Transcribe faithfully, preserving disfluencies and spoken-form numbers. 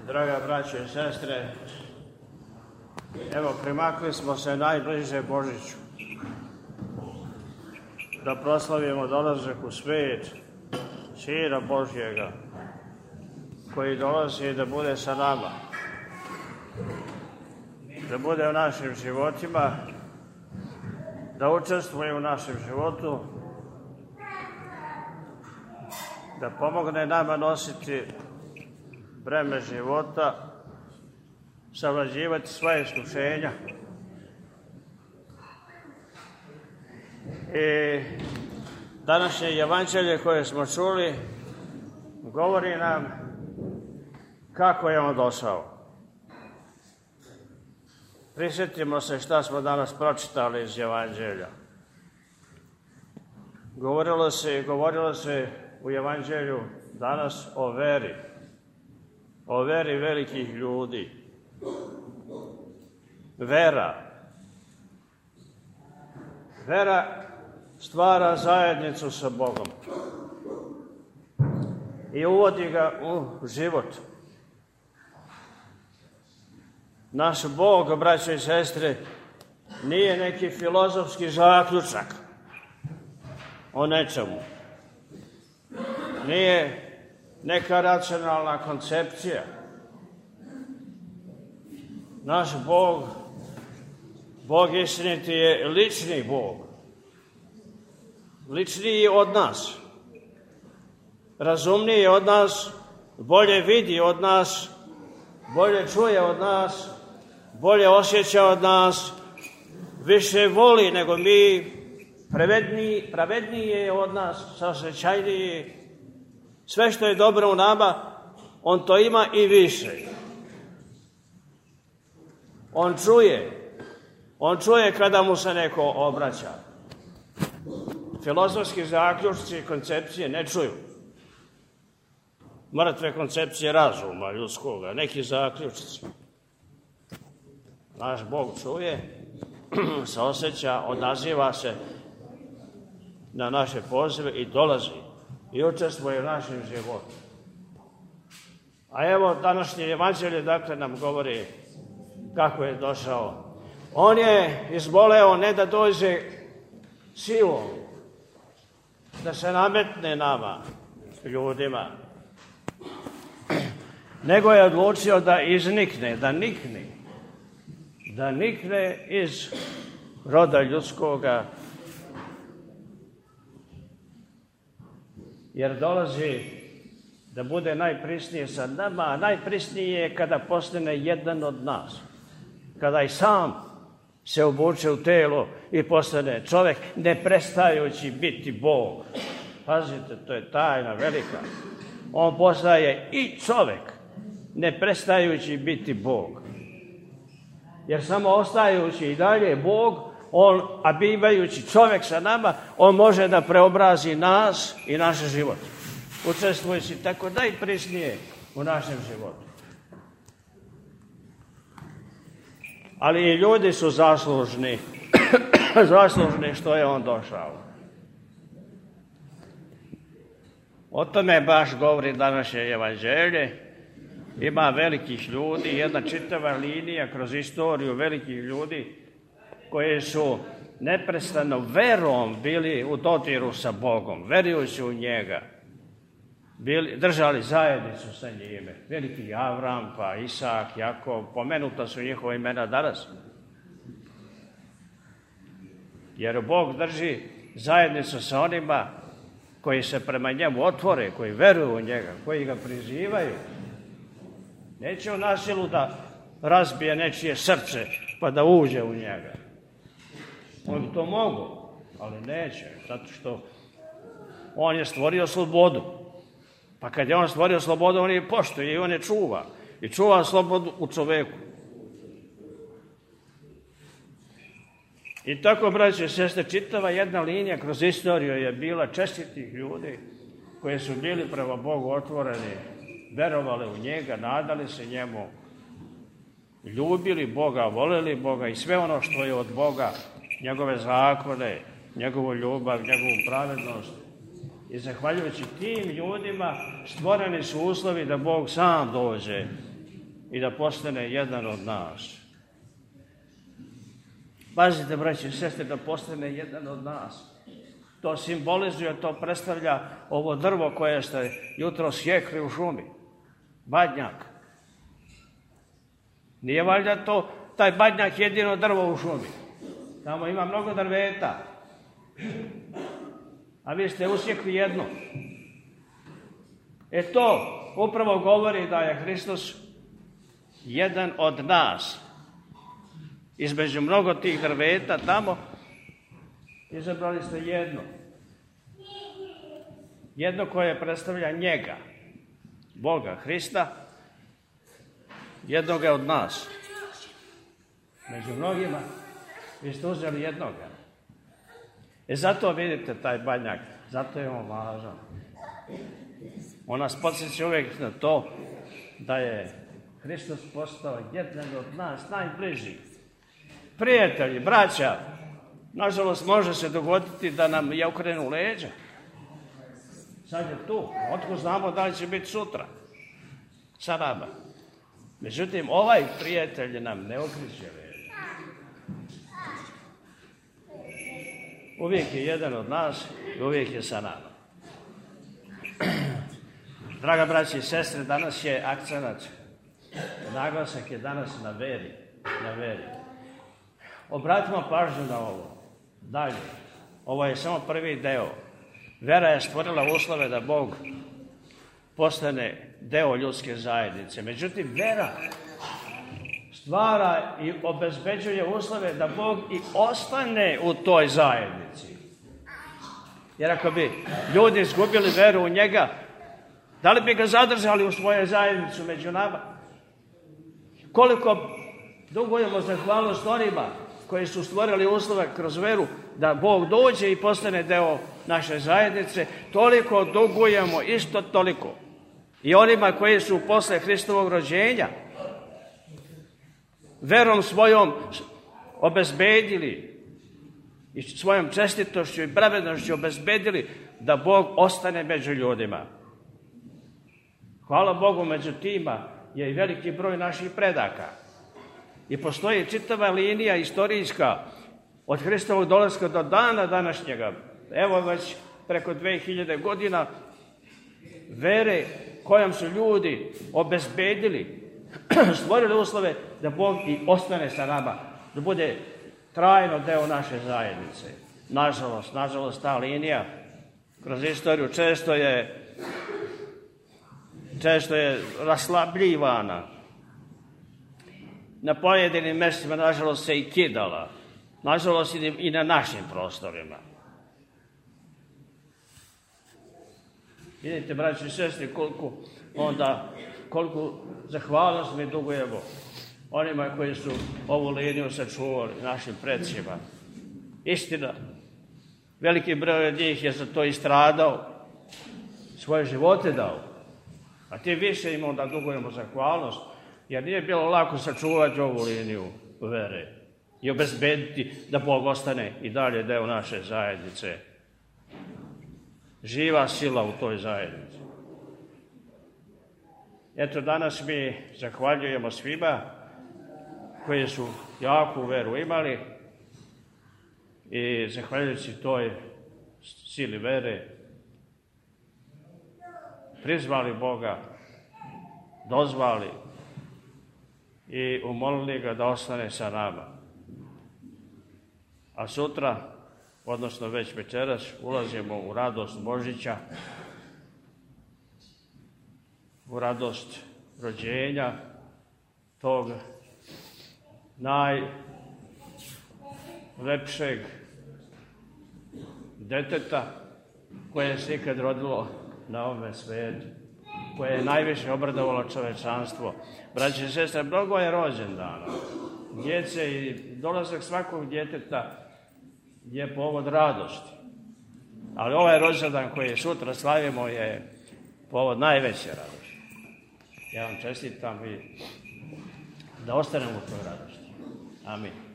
Draga braćo i sestre, evo primakli smo se najbliže Božiću, da proslavimo dolazak u svijet Sina Božjega, koji dolazi da bude sa nama, da bude u našim životima, da učestvuje u našem životu, da pomogne nama nositi breme života, savlađivati svoje iskušenja. I današnje evanđelje koje smo čuli govori nam kako je on došao. Prisjetimo se šta smo danas pročitali iz evanđelja. Govorilo se, govorilo se u evanđelju danas o veri. O veri velikih ljudi. Vera. Vera stvara zajednicu sa Bogom i uvodi ga u život. Naš Bog, braćo i sestre, nije neki filozofski zaključak o nečemu. Nije neka racionalna koncepcija. Naš Bog, Bog istiniti je lični Bog. Ličniji je od nas. Razumniji je od nas, bolje vidi od nas, bolje čuje od nas, bolje osjeća od nas, više voli nego mi, pravedniji, pravedniji je od nas, saosećajniji. Sve što je dobro u nama, on to ima i više. On čuje. On čuje kada mu se neko obraća. Filozofski zaključci i koncepcije ne čuju. Mrtve koncepcije razuma ljudskoga, neki zaključci. Naš Bog čuje, saoseća, odaziva se na naše pozive i dolazi i učestvuje u našem životu. A evo današnje evanđelje dakle nam govori kako je došao. On je izvoleo ne da dođe silom, da se nametne nama, ljudima, nego je odlučio da iznikne, da nikne, da nikne iz roda ljudskoga, jer dolazi da bude najprisnije sa nama, a najprisnije je kada postane jedan od nas. Kada i sam se obuče u telo i postane čovjek, ne prestajući biti Bog. Pazite, to je tajna velika. On postaje i čovjek, ne prestajući biti Bog. Jer samo ostajući i dalje Bog, on, a bivajući čovjek sa nama, on može da preobrazi nas i naš život. Učestvujući tako najprisnije u našem životu. Ali i ljudi su zaslužni, zaslužni što je on došao. O tome baš govori današnje evanđelje. Ima velikih ljudi, jedna čitava linija kroz istoriju velikih ljudi koji su neprestano verom bili u dodiru sa Bogom, verujući u njega, bili, držali zajednicu sa njime. Veliki Avram, pa Isak, Jakov, pomenuta su njihova imena danas. Jer Bog drži zajednicu sa onima koji se prema njemu otvore, koji veruju u njega, koji ga prizivaju. Neće u nasilu da razbije nečije srce pa da uđe u njega. On to mogu, ali neće, zato što on je stvorio slobodu. Pa kad je on stvorio slobodu, on je poštuje i on je čuva. I čuva slobodu u čoveku. I tako, braće i sestre, čitava jedna linija kroz istoriju je bila čestitih ljudi koji su bili prema Bogu otvoreni, verovali u njega, nadali se njemu, ljubili Boga, voleli Boga i sve ono što je od Boga, njegove zakone, njegovu ljubav, njegovu pravednost. I zahvaljujući tim ljudima stvoreni su uslovi da Bog sam dođe i da postane jedan od nas. Pazite, braći i sestre, da postane jedan od nas. To simbolizuje, to predstavlja ovo drvo koje ste jutro sjekli u šumi. Badnjak. Nije valjda to, taj badnjak jedino drvo u šumi. Tamo ima mnogo drveta. A vi ste usjekli jedno. E to upravo govori da je Hristos jedan od nas. Između mnogo tih drveta tamo izabrali ste jedno. Jedno koje predstavlja njega, Boga, Hrista, jednoga od nas. Među mnogima vi ste uzeli jednoga. E zato vidite taj badnjak, zato je on važan. On nas podsjeća uvijek na to da je Hristos postao jedan od nas, najbliži. Prijatelji, braća, nažalost može se dogoditi da nam je okrenu leđa. Sad je tu, otko znamo da li će biti sutra sa nama. Međutim, ovaj prijatelj nam ne okreće leđa. Uvijek je jedan od nas i uvijek je sa nama. Draga braći i sestre, danas je akcenat, naglasak je danas na veri, na veri. Obratimo pažnju na ovo. Dalje. Ovo je samo prvi deo. Vera je stvorila uslove da Bog postane deo ljudske zajednice. Međutim, vera stvara i obezbeđuje uslove da Bog i ostane u toj zajednici. Jer ako bi ljudi izgubili veru u njega, da li bi ga zadržali u svojoj zajednici među nama? Koliko dugujemo zahvalnost onima koji su stvorili uslove kroz veru da Bog dođe i postane deo naše zajednice, toliko dugujemo, isto toliko. I onima koji su posle Hristovog rođenja verom svojom obezbedili i svojom čestitošću i pravednošću obezbedili da Bog ostane među ljudima. Hvala Bogu, među tima je i veliki broj naših predaka. I postoji čitava linija istorijska od Hristovog dolaska do dana današnjega. Evo već preko dve hiljade godina vere kojom su ljudi obezbedili, stvorili uslove da Bog i ostane sa nama, da bude trajno deo naše zajednice. Nažalost, nažalost ta linija kroz istoriju često je često je raslabljivana. Na pojedinim mjestima, nažalost, se i kidala. Nažalost, i na našim prostorima. Vidite, braći i sestri, koliko onda, koliko zahvalnost mi dugujemo onima koji su ovu liniju sačuvali, našim predsima. Istina, veliki broj od njih je za to i stradao, svoje živote dao. A ti više im onda dugujemo zahvalnost, jer nije bilo lako sačuvati ovu liniju vere i obezbediti da Bog ostane i dalje deo naše zajednice. Živa sila u toj zajednici. Eto, danas mi zahvaljujemo svima koji su jaku veru imali i zahvaljujući toj sili vere prizvali Boga, dozvali i umolili ga da ostane sa nama. A sutra, odnosno već večeras, ulazimo u radost Božića, u radost rođenja tog najlepšeg deteta koje se ikad rodilo na ovome svijetu, koje je najviše obradovalo čovečanstvo. Braće i sestre, mnogo je rođendana djece i dolazak svakog djeteta je povod radosti. Ali ovaj rođendan koji sutra slavimo je povod najveće radosti. Ja vam čestitam i da ostanemo u toj radosti. Amin.